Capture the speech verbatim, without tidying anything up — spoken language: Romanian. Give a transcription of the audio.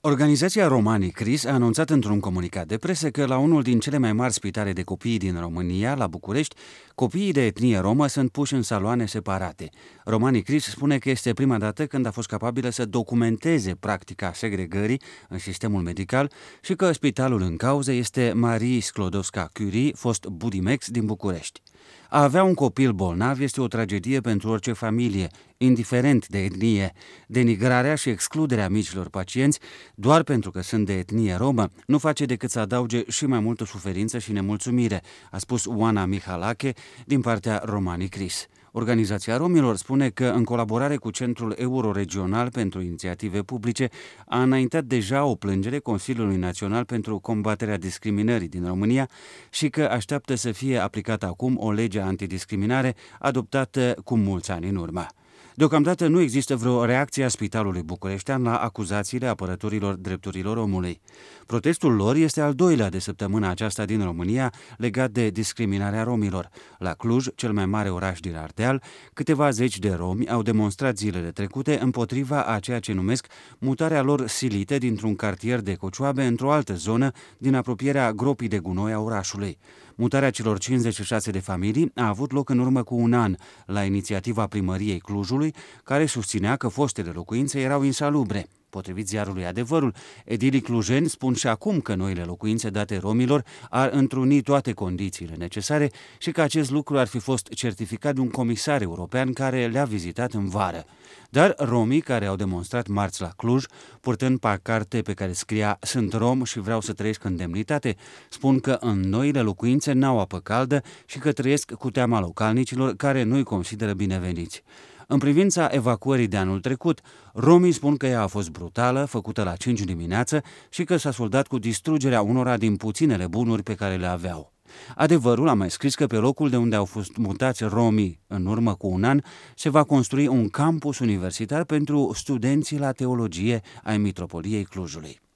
Organizația Romani Cris a anunțat într-un comunicat de presă că la unul din cele mai mari spitale de copii din România, la București, copiii de etnie romă sunt puși în saloane separate. Romani Cris spune că este prima dată când a fost capabilă să documenteze practica segregării în sistemul medical și că spitalul în cauză este Marie Sklodowska-Curie, fost Budimex din București. A avea un copil bolnav este o tragedie pentru orice familie, indiferent de etnie. Denigrarea și excluderea micilor pacienți, doar pentru că sunt de etnie romă, nu face decât să adauge și mai multă suferință și nemulțumire, a spus Oana Mihalache din partea Romani Cris. Organizația romilor spune că, în colaborare cu Centrul Euroregional pentru Inițiative Publice, a înaintat deja o plângere Consiliului Național pentru combaterea discriminării din România și că așteaptă să fie aplicată acum o lege antidiscriminare adoptată cu mulți ani în urmă. Deocamdată nu există vreo reacție a Spitalului Bucureștean la acuzațiile apărătorilor drepturilor omului. Protestul lor este al doilea de săptămâna aceasta din România legat de discriminarea romilor. La Cluj, cel mai mare oraș din Ardeal, câteva zeci de romi au demonstrat zilele trecute împotriva a ceea ce numesc mutarea lor silită dintr-un cartier de cocioabe într-o altă zonă din apropierea gropii de gunoi a orașului. Mutarea celor cincizeci și șase de familii a avut loc în urmă cu un an, la inițiativa primăriei Clujului, care susținea că fostele locuințe erau insalubre. Potrivit ziarului Adevărul, edilii clujeni spun și acum că noile locuințe date romilor ar întruni toate condițiile necesare și că acest lucru ar fi fost certificat de un comisar european care le-a vizitat în vară. Dar romii care au demonstrat marți la Cluj, purtând pancarte pe care scria "Sunt rom și vreau să trăiesc în demnitate", spun că în noile locuințe n-au apă caldă și că trăiesc cu teama localnicilor care nu-i consideră bineveniți. În privința evacuării de anul trecut, romii spun că ea a fost brutală, făcută la cinci dimineață și că s-a soldat cu distrugerea unora din puținele bunuri pe care le aveau. Adevărul a mai scris că pe locul de unde au fost mutați romii în urmă cu un an se va construi un campus universitar pentru studenții la teologie ai Mitropoliei Clujului.